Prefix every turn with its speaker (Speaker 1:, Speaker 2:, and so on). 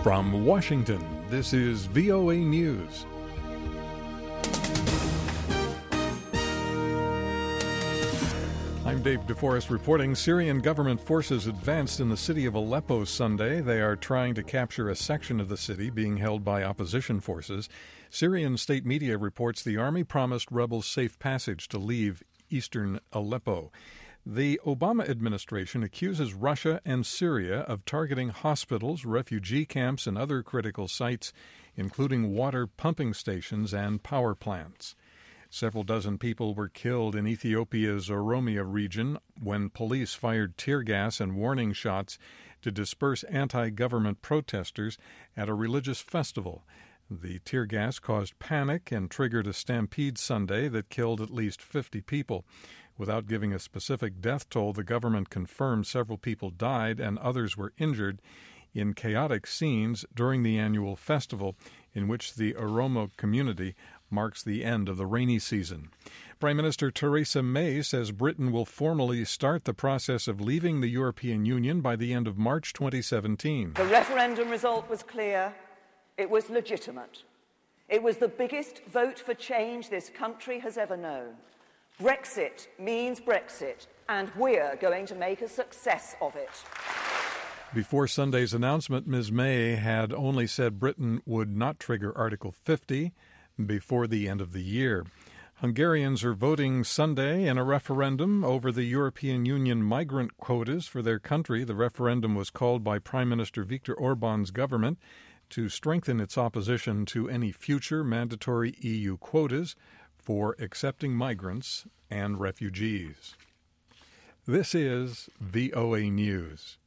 Speaker 1: From Washington, this is VOA News. I'm Dave DeForest reporting. Syrian government forces advanced in the city of Aleppo Sunday. They are trying to capture a section of the city being held by opposition forces. Syrian state media reports the army promised rebels safe passage to leave eastern Aleppo. The Obama administration accuses Russia and Syria of targeting hospitals, refugee camps, and other critical sites, including water pumping stations and power plants. Several dozen people were killed in Ethiopia's Oromia region when police fired tear gas and warning shots to disperse anti-government protesters at a religious festival. The tear gas caused panic and triggered a stampede Sunday that killed at least 50 people. Without giving a specific death toll, the government confirmed several people died and others were injured in chaotic scenes during the annual festival, in which the Oromo community marks the end of the rainy season. Prime Minister Theresa May says Britain will formally start the process of leaving the European Union by the end of March 2017.
Speaker 2: The referendum result was clear. It was legitimate. It was the biggest vote for change this country has ever known. Brexit means Brexit, and we're going to make a success of it.
Speaker 1: Before Sunday's announcement, Ms. May had only said Britain would not trigger Article 50 before the end of the year. Hungarians are voting Sunday in a referendum over the European Union migrant quotas for their country. The referendum was called by Prime Minister Viktor Orban's government to strengthen its opposition to any future mandatory EU quotas for accepting migrants and refugees. This is VOA News.